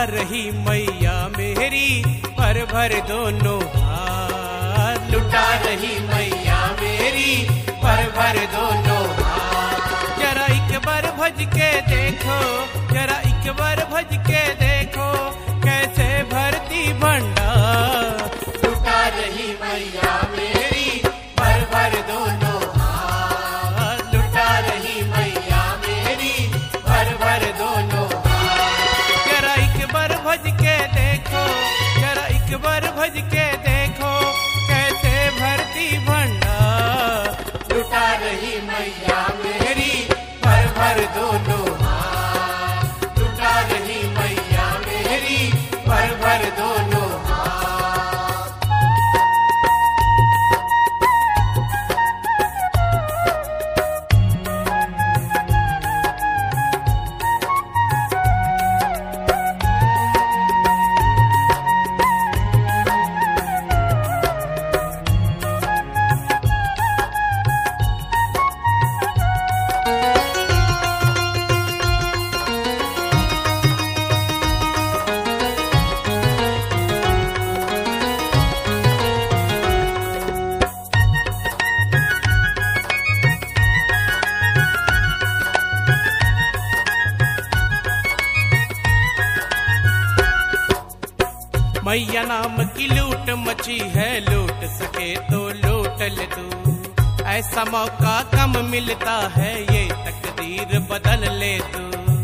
रही मैया मेरी भर भर दोनों हाथ, लुटा रही मैया मेरी भर भर दोनों हाथ। जरा एक बार भज के देखो, जरा एक बार भज के देखो, कैसे भरती भंडार। लुटा रही मैया मेरी भर भर दोनों हाथ, लुटा रही मैया मेरी भर भर दोनों हाथ। जरा एक बार भज के देखो, जरा एक बार भज के देखो, कैसे भरती भंडार। लुटा रही मैया मेरी भर भर दोनों हाथ, लुटा रही मैया मेरी भर भर दोनों हाथ। मैया नाम की लूट मची है, लूट सके तो लूट ले तू। ऐसा मौका कम मिलता है, ये तकदीर बदल ले तू।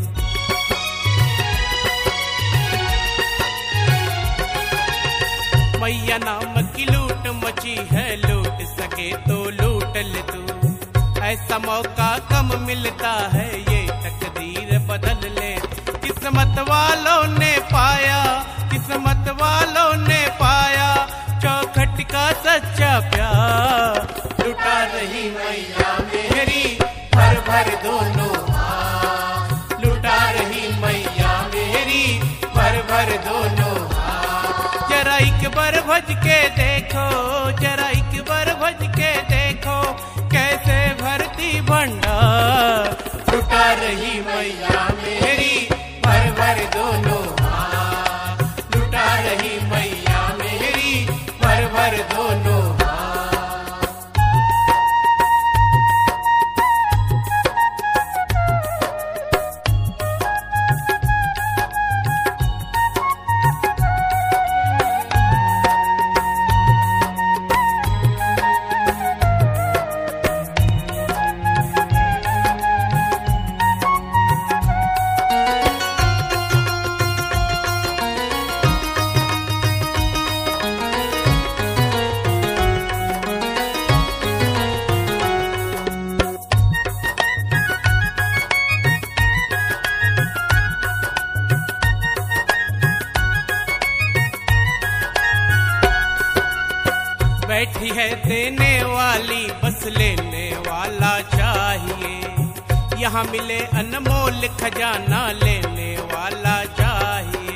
मैया नाम की लूट मची है, लूट सके तो लूट ले तू। ऐसा मौका कम मिलता है, ये तकदीर बदल ले। किस्मत वालों ने पाया, किस्मत वालों ने पाया, चौखट का सच्चा प्यार। लुटा रही मैया मेरी भर भर दोनों हाथ, लुटा रही मैया मेरी भर भर दोनों हाथ। जरा एक बार भज के देखो, जरा एक बार भज के देखो, कैसे भरती भंडार। लुटा रही मैया मेरी भर भर दोनों हाथ, लुटा रही मैया मेरी भर भर दोनों हाथ। बैठी है देने वाली, बस लेने वाला चाहिए। यहाँ मिले अनमोल खजाना, लेने वाला चाहिए।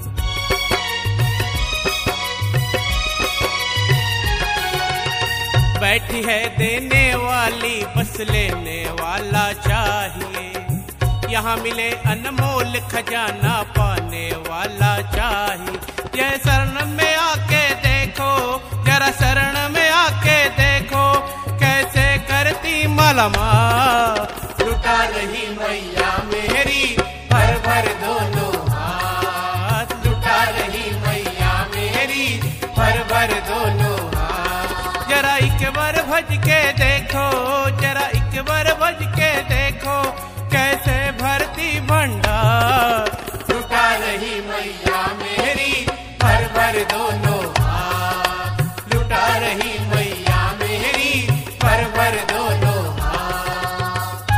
बैठी है देने वाली, बस लेने वाला चाहिए। यहाँ मिले अनमोल खजाना, पाने वाला चाहिए। ये शरण में आके देखो, जरा शरण में आके देखो, कैसे करती मालामाल। लुटा रही मैया मेरी भर भर दोनों हाथ, लुटा रही मैया मेरी भर भर दोनों हाथ। जरा एक बार भज के देखो, जरा एक बार भज के देखो, कैसे भरती भंडार। लुटा रही मैया मेरी भर भर दोनों हाथ, लुटा रही मैया मेरी भर भर दोनों हाथ।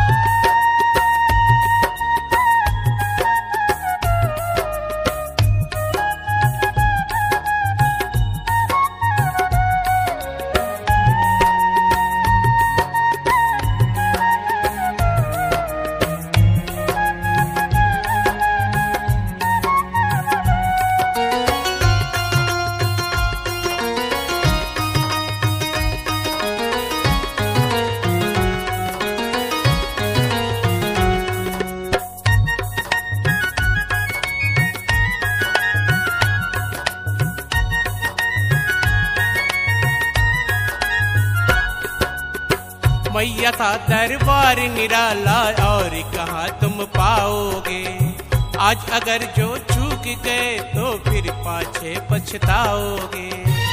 मैया का दरबार निराला और कहाँ तुम पाओगे। आज अगर जो चूक गए तो फिर पाछे पछताओगे।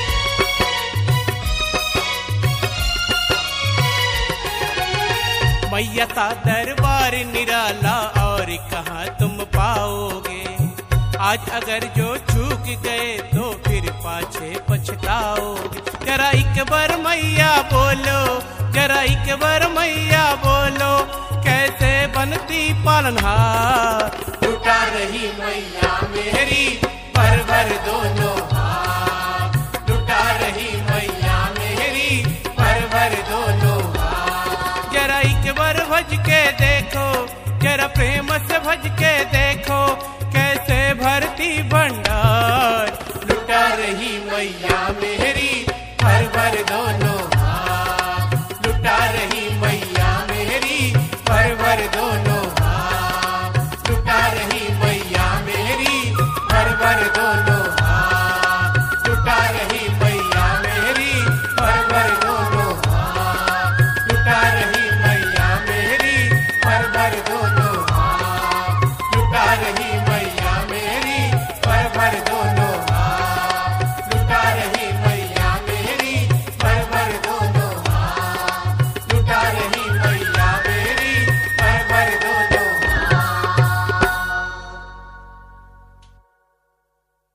मैया का दरबार निराला और कहाँ तुम पाओगे। आज अगर जो चूक गए तो फिर पाछे पछताओगे। जरा एक बार मैया बोलो, जरा एक बार मैया बोलो, कैसे बनती पालनहार। लुटा रही मैया मेरी भर भर दोनों हाथ, लुटा रही मैया मेरी भर भर दोनों हाथ। जरा एक बार भज के देखो, जरा प्रेम से भज के देखो, कैसे भरती भंडार। लुटा रही मैया मेरी भर भर दोनों हाथ, लुटा रही मैया मेरी भर भर दोनों हाथ, लुटा रही मैया मेरी भर भर दोनों हाथ, लुटा रही मैया मेरी भर भर दोनों हाथ, लुटा रही मैया मेरी भर भर दोनों हाथ, लुटा रही मैया मेरी भर भर